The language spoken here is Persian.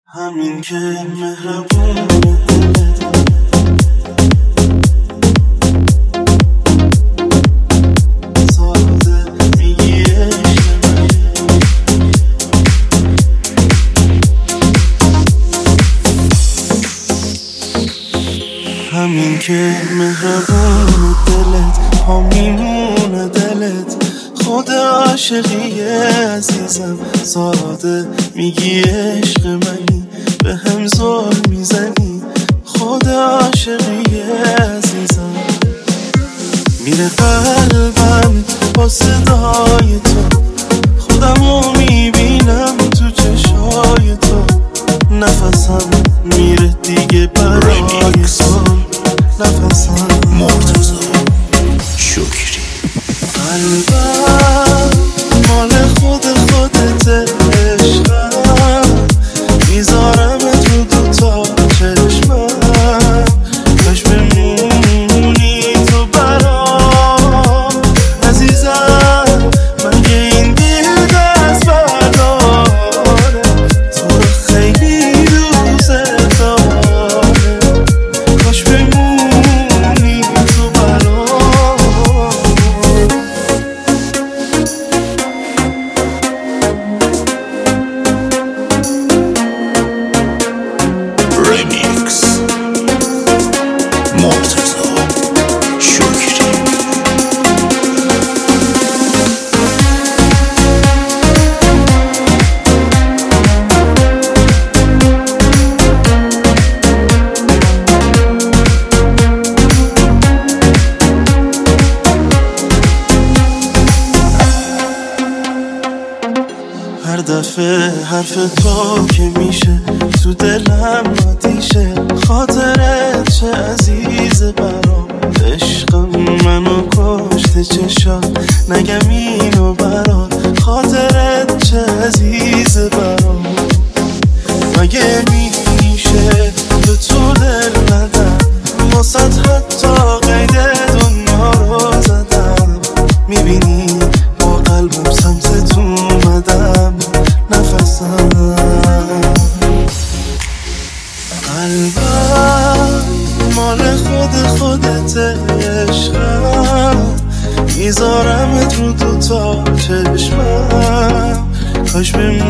همین که مهربونه ساده میگی عشق همین که مهربونه دلت ها میمونه دلت خود عاشقی عزیزم ساده میگی عشق منی به هم زل میزنی خود عاشقی عزیزم میره قلبم با صدای تو خودمو میبینم تو چشای تو نفسم میره دیگه برای تو نفسم مرتضی شکری قلبم مال خودته عشقم میذارم تو دوتا چشمم کاش بمونی تو برام عزیزم مگه این دل دست برداره تو رو خیلی دوست داره کاش بمونی تو برام ریمیکس مرتضی شکری هر دفعه حرف تو که میشه تو دلم آتیشه خاطرت چه عزیز برام عشقم منو کشته چشات نگم اینو برات خاطرت چه عزیز برام مگه میشه تو دل ندم واسه حتی قید دنیا رو زدم میبینی با قلبم سمتت اومدم نفسم قلبم مال خودت عشقم میذارم رو دوتا چشمم کاش بمونی